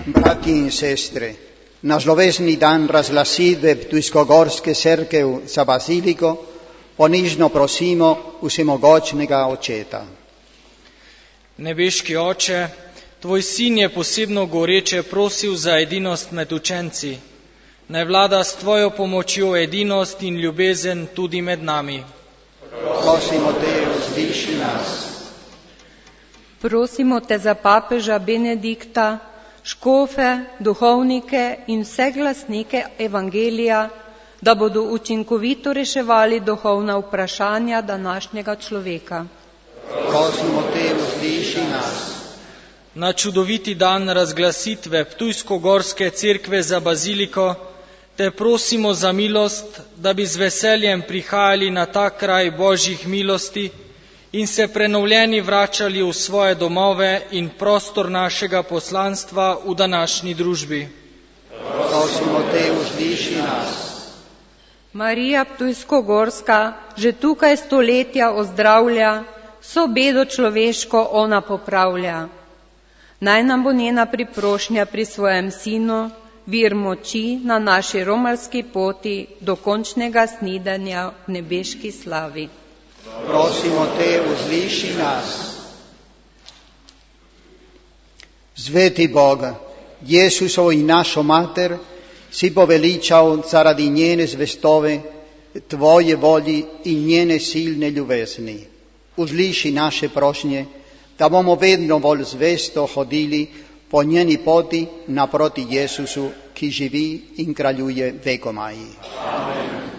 Bratia in sestre, na zlovesný dan razglasitve Ptujsko-Gorske cerkev za baziliko ponižno prosimo vsemogočnega Očeta. Nebeški Oče, Tvoj sin je posebno goreče prosil za edinost med učenci. Naj vlada s Tvojo pomočjo edinost in ljubezen tudi med nami. Prosimo te, usliši nas. Prosimo te za papeža Benedikta, škofe, duhovnike in vse glasnike evangelija, da bodo učinkovito reševali duhovna vprašanja današnjega človeka. Prosimo te, usliši nas. Na čudoviti dan razglasitve Ptujsko-Gorske cerkve za baziliko te prosimo za milost, da bi z veseljem prihajali na ta kraj Božjih milosti in se prenovljeni vračali v svoje domove in prostor našega poslanstva v današnji družbi. Prosimo te, usliši nas. Marija Ptujsko-Gorska že tukaj stoletja ozdravlja, vso bedo človeško ona popravlja. Naj nam bo njena priprošnja pri svojem sinu vir moči na naši romarski poti do končnega snidanja v nebeški slavi. Prosimo te, usliši nas. Sveti Bog, Jesusovo in našo mater, si poveličal zaradi njene zvestove, Tvoje volji in njene silne ljubezni. Usliši naše prošnje, da bomo vedno bolj zvesto hodili po njeni poti naproti Jesusu, ki živi in kraljuje vekomaj. Amen.